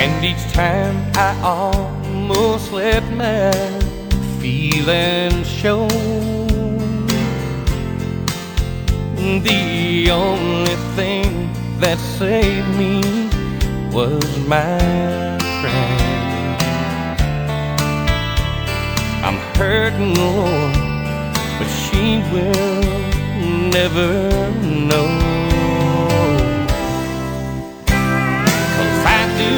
And each time I almost let my feelings show, the only thing that saved me was my friend. I'm hurting, Lord, but she will never know.